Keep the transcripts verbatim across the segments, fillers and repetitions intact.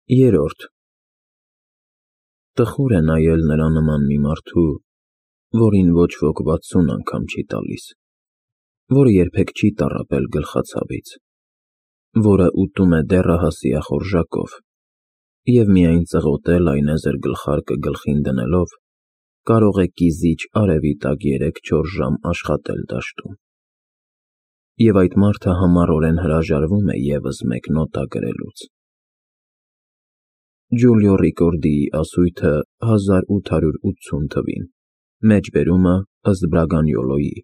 Երորդ Տխուր է նայել նրա նման մի մարդու, որին ոչ ոք վաթսուն անգամ չի տալիս, որը երբեք չի տառապել գլխացավից, որը ուտում է դեռահաս սիախորժակով և միայն ծղոտել այնեզր գլխարկը գլխին դնելով կարող է կիզիչ արևի տակ երեք-չորս ժամ աշխատել դաշտում, և այդ մարդը համառորեն հրաժարվում է ևս մեկ նոտա գրելուց։ Ջուլիո Ռիկորդիի ասույթը հազար ութ հարյուր ութսուն թվին, մեջբերումը ըստ Բրագանյոլոյի։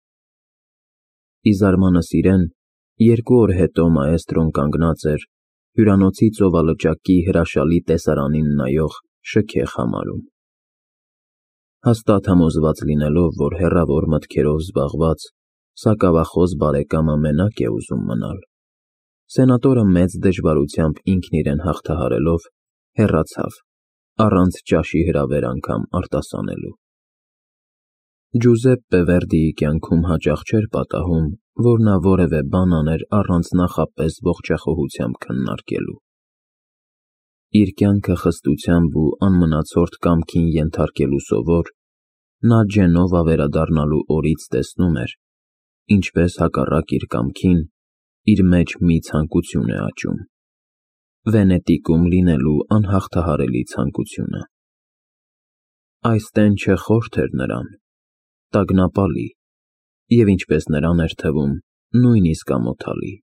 Ի զարմանս իրեն, երկու օր հետո մաեստրոն կանգնած էր հյուրանոցի ծովալճակի հրաշալի տեսարանին նայող շքեղ համարում։ Հաստատ համոզված լինելով, որ հեռավոր մտքերով զբաղված, սակավախոս բարեկամը մենակ է ուզում մնալ, սենատորը մեծ դժվարությամբ ինքն իրեն հաղթահարելով հեռացավ, առանց ճաշի հրավեր անգամ արտասանելու։ Ջուզեպպե Վերդիի կյանքում հաճախ չէր պատահում, որ նա որևէ բան աներ առանց նախապես ողջախոհությամբ քննարկելու։ Իր կյանքը խստությամբ ու անմնացորդ կամքին ենթարկելու սովոր, նա Ջենովա վերադառնալու օրից տեսնում էր, ինչպես հակառակ իր կամքին, իր մեջ մի ցանկություն է աճում, Վենետիկում լինելու անհաղթահարելի ցանկությունը։ Այս տենչը խորթ էր նրան, տագնապալի և, ինչպես նրան էր թվում, նույնիսկ ամոթալի։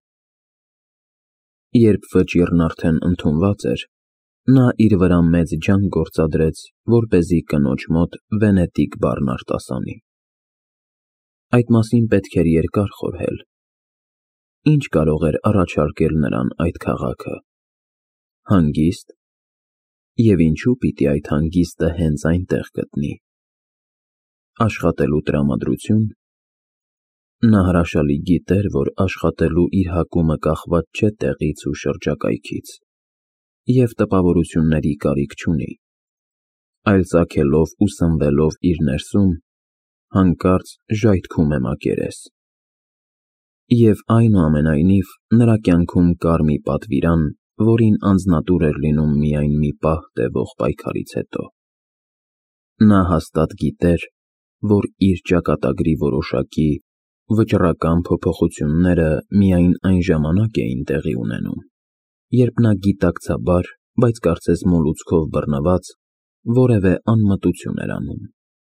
Երբ վճիռն արդեն ընդունված էր, նա իր վրա մեծ ջանք գործադրեց, որպեսզի կնոջ մոտ Վենետիկ բառն արտասանի։ Այդ մասին պետք էր երկար խորհել։ Ինչ կարող էր առաջարկել նրան այդ քաղաքը։ Հանգիստ։ Եվ ինչու պիտի այդ հանգիստը հենց այնտեղ գտնի։ Աշխատելու տրամադրություն։ Նա հրաշալի գիտեր, որ աշխատելու իր հակումը կախված չէ տեղից ու շրջակայքից, և տպավորությունների կարիք չունի, այլ ծագելով ու սնվելով իր ներսում, հանկարծ ժայթքում է մակերես։ Եվ այնուամենայնիվ նրա կյանքում կար մի պատվիրան, որին անձնատուր էր լինում միայն մի պահ տևող պայքարից հետո։ Նա հաստատ գիտեր, որ իր ճակատագրի որոշակի վճռական փոփոխությունները միայն այն ժամանակ էին տեղի ունենում, երբ նա գիտակցաբար, բայց կարծես մոլուցքով բռնված, որևէ անմտություն էր անում։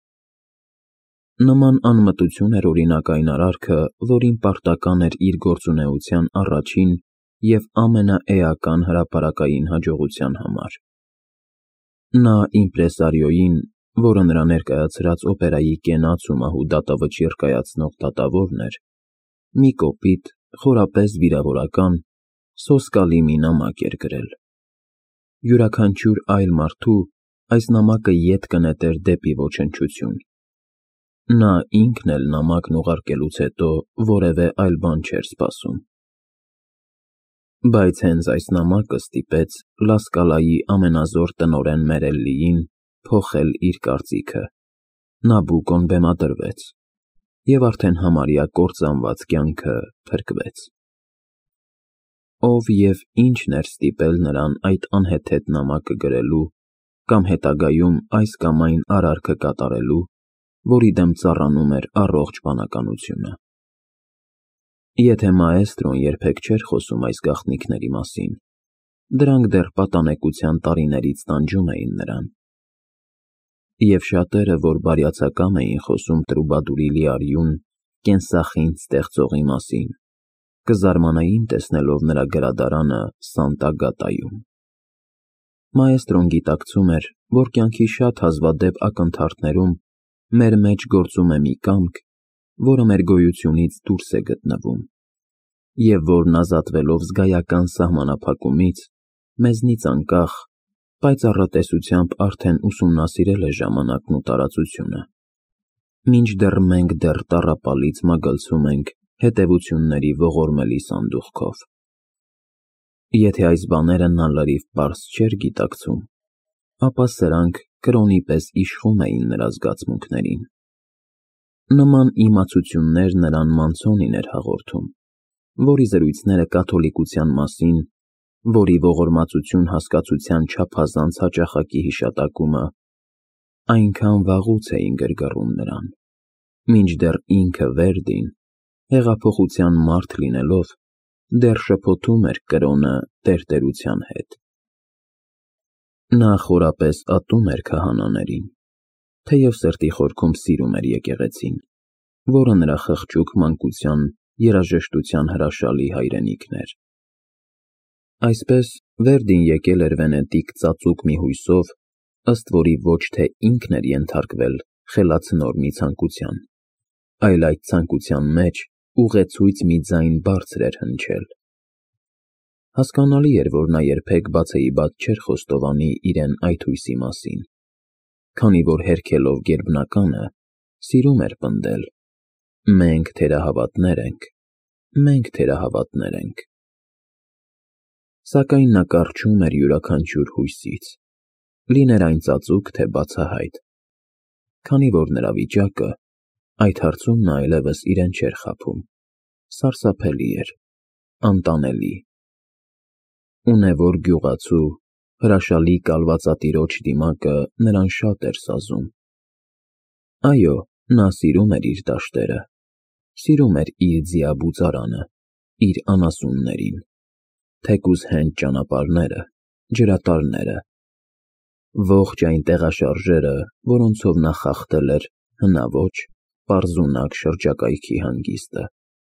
Նման անմտություն էր օրինակ այն արարքը, որին պարտական էր իր գործունեության առաջին և ամենաէական հրապարակային հաջողության համար։ Նա իմպրեսարիոյին, որը նրա ներկայացրած օպերայի կենաց ու մահու դատավճիռ կայացնող դատավորն էր, մի կոպիտ, խորապես վիրավորական, սոսկալի մի նամակ էր գրել։ Յուրաքանչյուր այլ մարդու այս նամակը ետ կնետեր դեպի ոչնչություն։ Նա ինքն էլ նամակն ուղարկելուց հետո որևէ այլ բան չէր սպասում։ Բայց հենց այս նամակը ստիպեց Լա Սկալայի ամենազոր տնօրեն Մերելլիին փոխել իր կարծիքը։ Նաբուկոն բեմադրվեց, և արդեն համարյա կործանված կյանքը փրկվեց։ Ով և ինչն էր ստիպել նրան այդ անհեթեթ նամակը գրելու կամ հետագայում այս կամ այն արարքը կատարելու, որի դեմ ծառանում էր առողջ բանականությունը։ Եթե մաեստրոն երբեք չէր խոսում այս գաղտնիքների մասին, դրանք դեռ պատանեկության տարիներից տանջում էին նրան։ Եվ շատերը, որ բարյացակամ էին խոսում Տրուբադուրի լիարյուն, կենսախինդ ստեղծողի մասին, կզարմանային տեսնելով նրա գրադարանը Սանտա Գատայում։ Մաեստրոն գիտակցում էր, որ կյանքի շատ հազվադեպ ակնթարթներում մեր մեջ գործում է մի կամք, որը մեր գոյությունից դուրս է գտնվում, և որն ազատվելով զգայական սահմանափակումից, մեզնից անկախ, պայծառատեսությամբ արդեն ուսումնասիրել է ժամանակն ու տարածությունը, մինչդեռ մենք դեռ տառապալից մագլցում ենք հետևությունների ողորմելի սանդուղքով։ Եթե այս բաները նա լրիվ պարզ չէր գիտակցում, ապա սրանք կրոնի պես իշխում էին նրա զգացմունքներին։ Նման իմացություններ նրան Մանցոնին էր հաղորդում, որի զրույցները կաթոլիկության մասին որի ողորմածություն հասկացության չափազանց հաճախակի հիշատակումը այնքան վաղուց էին գրգռում նրան, մինչդեռ ինքը Վերդին, հեղափոխության մարդ լինելով, դեռ շփոթում էր կրոնը տերտերության հետ։ Նա խորապես ատում էր քահանաներին, թեև սրտի խորքում սիրում էր եկեղեցին, որը նրա խղճուկ մանկության երաժշտության հրաշալի հայրենիքն էր։ Այսպես Վերդին եկել էր Վենետիկ ծածուկ մի հույսով, ըստ որի ոչ թե ինքն էր ենթարկվել խելացնոր մի ցանկության, այլ այդ ցանկության մեջ ուղեցույց մի ձայն բարձր էր հնչել։ Հասկանալի էր, որ նա երբեք բացեիբաց չէր խոստովանի իրեն այդ հույսի մասին, քանի որ հերքելով գերբնականը, սիրում էր պնդել. «Մենք թերահավատներ ենք, մենք թերահավատներ ենք»։ Սակայն նա կառչում էր յուրաքանչյուր հույսից, լիներ այն ծածուկ, թե բացահայտ, քանի որ նրա վիճակը այդ հարցում նա այլևս իրեն չէր խաբում, սարսափելի էր, անտանելի։ Ունևոր գյուղացու, հրաշալի կալվածատիրոջ դիմակը նրան շատ էր սազում։ Այո, նա սիրում էր իր դաշտերը, սիրում էր իր ձիաբուծարանը, իր անասուններին, թեկուզ հենց ճանապարհները, ջրատարները, ողջ այն տեղաշարժերը, որոնցով նա խախտել էր հնաոճ, պարզունակ շրջակայքի հանգիստը։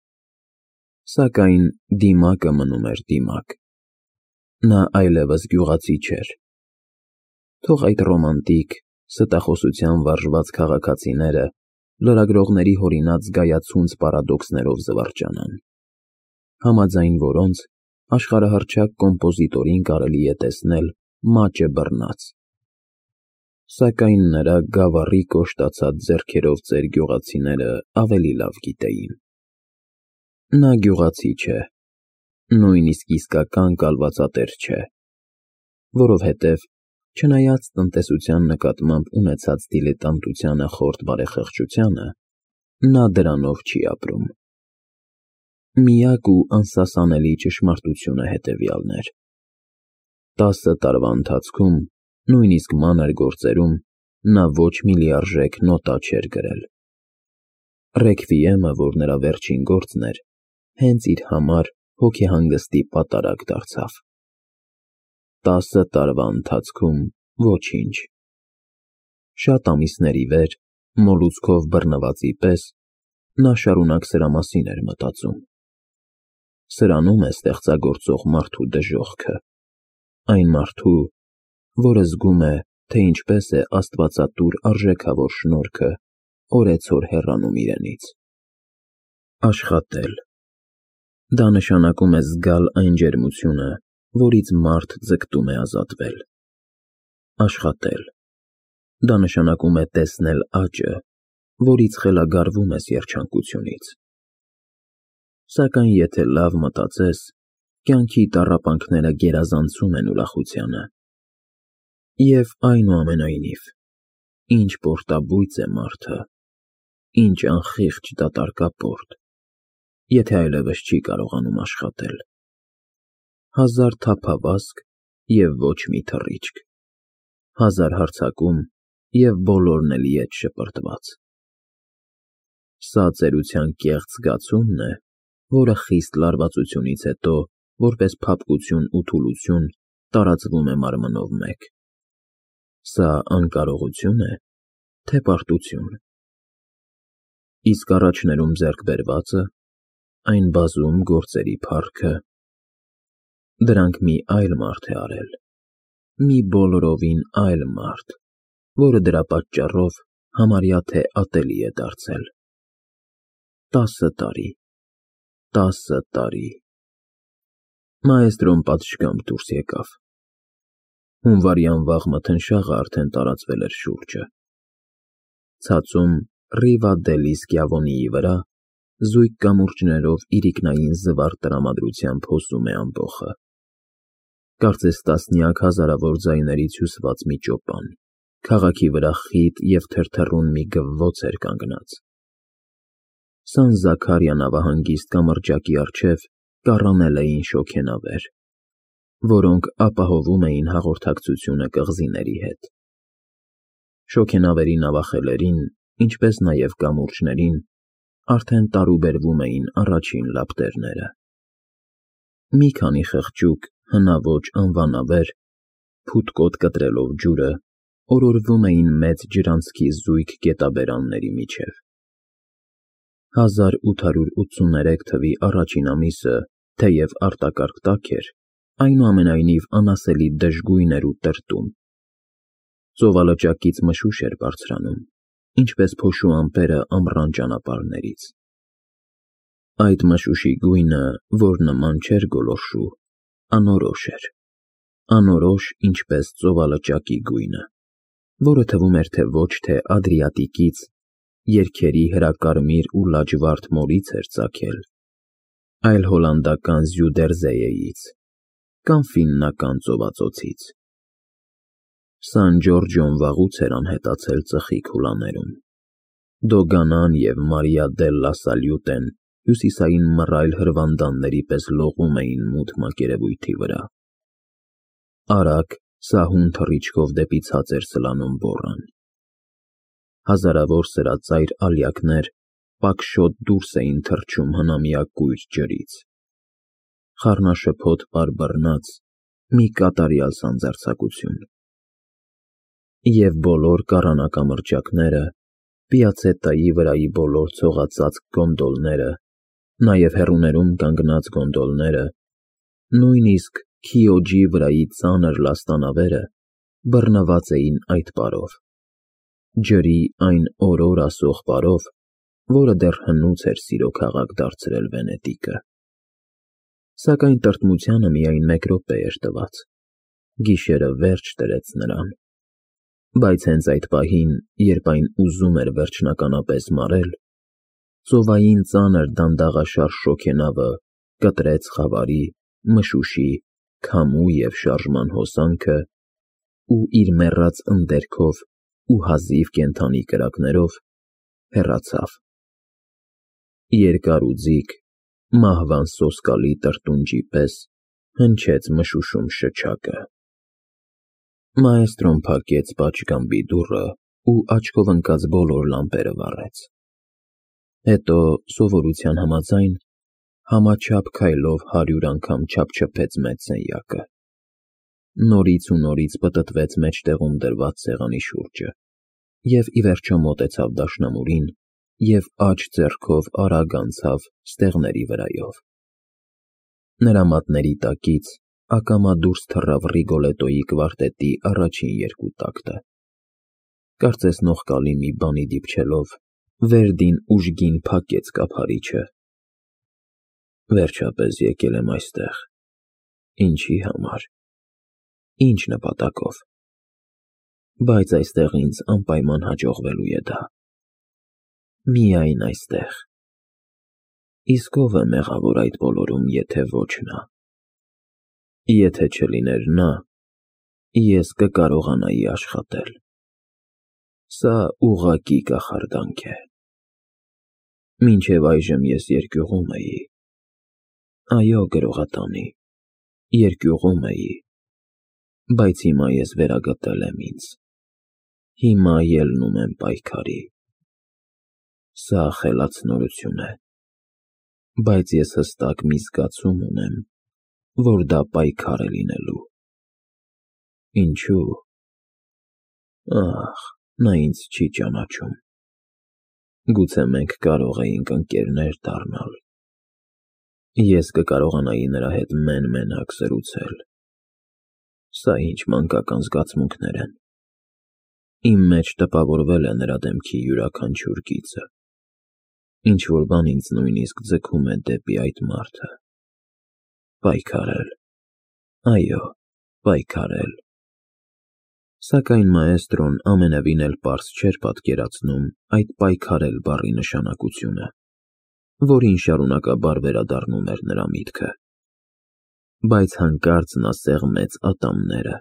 Սակայն դիմակը մնում էր դիմակ։ Նա այլևս գյուղացի չէր։ Թող այդ ռոմանտիկ, ստախոսության վարժված քաղաքացիները լրագրողների հորինած զգայացունց պարադոքսներով զվարճանան, համաձայն որոնց աշխարհահռչակ կոմպոզիտորին կարելի է տեսնել մաճը բռնած։ Սակայն նրա գավառի կոշտացած ձեռքերով ծեր գյուղացիները ավելի լավ գիտեին. նա գյուղացի չէ, նույնիսկ իսկական կալվածատեր չէ, որովհետև չնայած տնտեսության նկատմամբ ունեցած դիլետանտությանը խորթ բարեխղճությանը, նա դրանով չի ապրում։ Միակ ու անսասանելի ճշմարտությունը հետևյալն էր. տասը տարվա ընթացքում, նույնիսկ մանր գործերում, նա ոչ մի լիարժեք նոտա չէր գրել։ Ռեքվիեմը, որ նրա վերջին գործն էր, հենց իր համար հոգեհանգստի պատարագ դարձավ։ Տասը տարվա ընթացքում ոչինչ։ Շատ ամիսների վեր, մոլուցքով բռնվածի պես, նա շարունակ սրա մասին էր մտածում։ Սրանում է ստեղծագործող մարդու դժոխքը, այն մարդու, որը զգում է, թե ինչպես է աստվածատուր արժեքավոր շնորհքը օրեցօր հեռանում իրենից։ Աշխատել։ Դա նշանակում է զգալ այն ջերմությունը, որից մարդ ձգտում է ազատվել։ Աշխատել։ Դա նշանակում է տեսնել աճը, որից խելագարվում ես երջանկությունից։ Սակայն եթե լավ մտածես, կյանքի տառապանքները գերազանցում են ուրախությանը։ Եվ այնուամենայնիվ, ինչ պորտաբույծ է մարդը, ինչ անխիղճ դատարկապորտ, եթե այլևս չի կարողանում աշխատել։ Հազար թափավազք և ոչ մի թռիչք, հազար հարձակում և բոլորն էլ ետ շպրտված։ Սա ծերության կեղծ զգացումն է, որը խիստ լարվածությունից հետո, որպես փափկություն ու թուլություն, տարածվում է մարմնով մեկ։ Սա անկարողությո՞ւն է, թե պարտություն։ Իսկ առաջներում ձեռք բերվածը, այն բազում գործերի փառքը, դրանք մի այլ մարդ է արել, մի բոլորովին այլ մարդ, որը դրա պատճառով համարյա թե ատելի է դարձել։ Տասը տարի, տասը տարի։ Մաեստրոն պատշգամբ դուրս եկավ։ Հունվարյան վաղ մթնշաղը արդեն տարածվել էր շուրջը։ Ցածում Ռիվա դելի Սքիավոնիի վրա զույգ կամուրջներով իրիկնային զվարթ տրամադրությամբ հոսում է ամբոխը։ Կարծես տասնյակ հազարավոր ձայներից հյուսված մի ճոպան, քաղաքի վրա խիտ և թրթռուն մի գվվոց էր կանգնած։ Սան Զաքարիա նավահանգիստ կամրջակի առջև կառանել էին շոգենավեր։ որոնք ապահովում էին հաղորդակցությունը կղզիների հետ։ Շոգենավերի նավախելերին, ինչպես նաև կամուրջներին, արդեն տարուբերվում էին առաջին լապտերները։ Մի քանի խղճուկ, հնաոճ անվանավեր, փութկոտ կտրելով ջուրը, օրորվում էին մեծ ջրանցքի զույգ գետաբերանների միջև։ հազար ութ հարյուր ութսուներեք թվի առաջին ամիսը, թեև արտակարգ տաք էր, այնուամենայնիվ անասելի դժգույն էր ու տրտում։ Ծովալճակից մշուշ էր բարձրանում, ինչպես փոշու ամպերը ամռան ճանապարհներից։ Այդ մշուշի գույնը, որ նման չէր գոլորշու, անորոշ էր, անորոշ, ինչպես ծովալճակի գույնը, որը թվում էր, թե ոչ թե Ադրիատիկից, երգերի հրակարմիր ու լաջվարդ մորից էր ծագել, այլ հոլանդական Զյուդերզեյեից կամ ֆիննական ծովածոցից։ Սան Ջորջոն վաղուց էր անհետացել ծխի քուլաներում։ Դոգանան և Մարիա դելլա Սալյուտեն հյուսիսային մռայլ հրվանդանների պես լողում էին մութ մակերևույթի վրա։ Արագ, սահուն թռիչքով դեպի ցած էր սլանում բոռան։ Հազարավոր սրածայր ալյակներ պակշոտ դուրս էին թռչում հնամյա կույր ջրից։ Խառնաշփոթ պարբռնած, մի կատարյալ սանձարձակություն։ Եվ բոլոր կառանակամրջակները, Պիացետայի վրայի բոլոր ցողածածկ գոնդոլները, նաև հեռուներում կանգնած գոնդոլները, նույնիսկ Քիոջի վրայի ծանր լաստանավերը բռնված էին այդ պարով, ջրի այն օրոր ասող պարով, որը դեռ հնուց էր սիրո քաղաք դարձրել Վենետիկը։ Սակայն տրտմությանը միայն մեկ րոպե էր տված, գիշերը վերջ դրեց նրան, բայց հենց այդ պահին, երբ այն ուզում էր վերջնականապես մարել, ծովային ծանր դանդաղաշար շոգենավը կտրեց խավարի, մշուշի, քամու և շարժման հոսանքը ու իր մեռած ընդերքով ու հազիվ կենդանի կրակներով հեռացավ։ Երկար ու ձիգ, մահվան սոսկալի տրտունջի պես հնչեց մշուշում շչակը։ Մաեստրոն փակեց պատշգամբի դուռը ու աչքով ընկած բոլոր լամպերը վառեց։ Հետո, սովորության համաձայն, համաչափ քայլով հարյուր անգամ չափչփեց մեծ սենյակը։ Նորից ու նորից պտտվեց մեջտեղում դրված սեղանի շուրջը և ի վերջո մոտեցավ դաշնամուրին և աջ ձեռքով արագ անցավ ստեղների վրայով։ Նրա մատների տակից ակամա դուրս թռավ Ռիգոլետոյի կվարտետի առաջին երկու տակտը։ Կարծես նողկալի մի բանի դիպչելով, Վերդին ուժգին փակեց կափարիչը։ Վերջապես եկել եմ այստեղ։ Ինչի համար, ինչ նպատակով։ Բայց այստեղ ինձ անպայման հաջողվելու է դա։ Միայն այստեղ։ Իսկ ո՞վ է մեղավոր այդ բոլորում, եթե ոչ նա։ Եթե չլիներ նա, ես կկարողանայի աշխատել։ Սա ուղղակի կախարդանք է։ Մինչև այժմ ես երկյուղում էի։ Այո, գրողատանի, երկյուղում էի, բայց հիմա ես վերագտել եմ ինձ։ Հիմա ելնում եմ պայքարի։ Սա խելացնորություն է, բայց ես հստակ մի զգացում ունեմ, որ դա պայքար է լինելու։ Ինչու՞։ Ախ, նա ինձ չի ճանաչում։ Գուցե մենք կարող էինք ընկերներ դառնալ։ Ես կկարողանայի նրա հետ մեն֊մենակ զրուցել։ Սա ինչ մանկական զգացմունքներ են։ Իմ մեջ տպավորվել է նրա դեմքի յուրաքանչյուր գիծը։ Ինչ-որ բան ինձ նույնիսկ ձգում է դեպի այդ մարդը։ Պայքարել, այո, պայքարել։ Սակայն մաեստրոն ամենևին էլ պարզ չէր պատկերացնում այդ պայքարել բառի նշանակությունը, որին շարունակաբար վերադառնում էր նրա միտքը։ Բայց հանկարծ նա սեղմեց ատամները։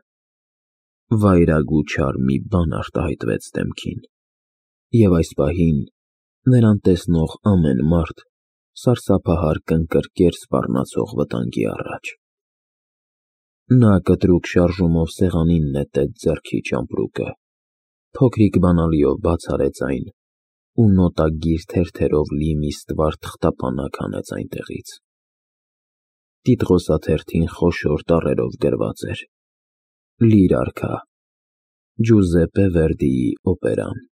Վայրագ ու չար մի բան արտահայտվեց դեմքին, և այս պահին նրան տեսնող ամեն մարդ սարսափահար կնկրկեր սպառնացող վտանգի առաջ։ Նա կտրուկ շարժումով սեղանին նետեց ձեռքի ճամպրուկը, փոքրիկ բանալիով բաց արեց այն ու նոտագիր թերթերով լի մի ստվար թղթապանակ հանեց այնտեղից։ Տիտղոսաթերթին խոշոր տառերով գրված էր. «Լիր արքա, Ջուզեպպե Վերդիի օպերան»։